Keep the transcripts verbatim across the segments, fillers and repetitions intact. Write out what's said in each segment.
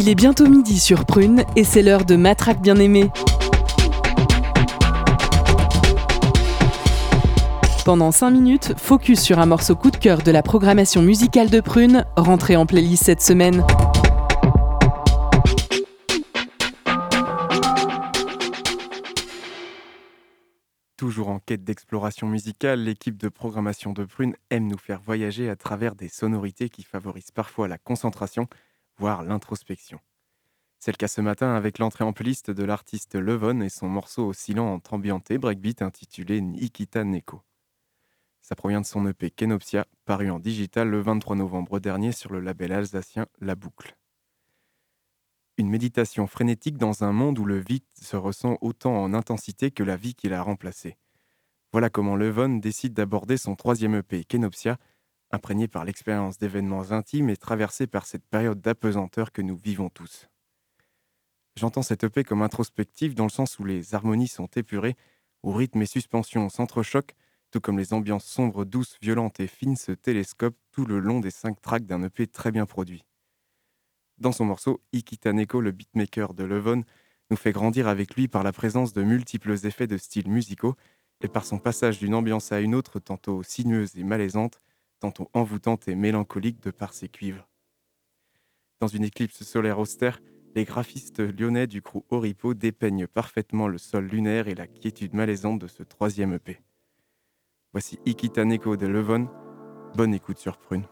Il est bientôt midi sur Prune et c'est l'heure de Matraque bien-aimée. Pendant cinq minutes, focus sur un morceau coup de cœur de la programmation musicale de Prune, rentré en playlist cette semaine. Toujours en quête d'exploration musicale, l'équipe de programmation de Prune aime nous faire voyager à travers des sonorités qui favorisent parfois la concentration, voire l'introspection. C'est le cas ce matin avec l'entrée en playlist de l'artiste Levon et son morceau oscillant entre ambianté breakbeat intitulé Nikita Neko. Ça provient de son E P Kenopsia, paru en digital le vingt-trois novembre dernier sur le label alsacien La Boucle. Une méditation frénétique dans un monde où le vide se ressent autant en intensité que la vie qui l'a remplacé. Voilà comment Levon décide d'aborder son troisième E P Kenopsia, imprégné par l'expérience d'événements intimes et traversé par cette période d'apesanteur que nous vivons tous. J'entends cette E P comme introspective dans le sens où les harmonies sont épurées, où rythme et suspension s'entrechoquent, tout comme les ambiances sombres, douces, violentes et fines se télescopent tout le long des cinq tracks d'un E P très bien produit. Dans son morceau, Nikita Neko, le beatmaker de Levon, nous fait grandir avec lui par la présence de multiples effets de styles musicaux et par son passage d'une ambiance à une autre tantôt sinueuse et malaisante, tantôt envoûtante et mélancolique de par ses cuivres. Dans une éclipse solaire austère, les graphistes lyonnais du crew Oripo dépeignent parfaitement le sol lunaire et la quiétude malaisante de ce troisième E P. Voici Nikita Neko de Levon. Bonne écoute sur Prune.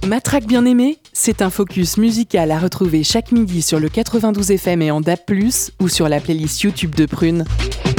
Matraque bien-aimée, c'est un focus musical à retrouver chaque midi sur le quatre-vingt-douze F M et en D A B plus, ou sur la playlist YouTube de Prune.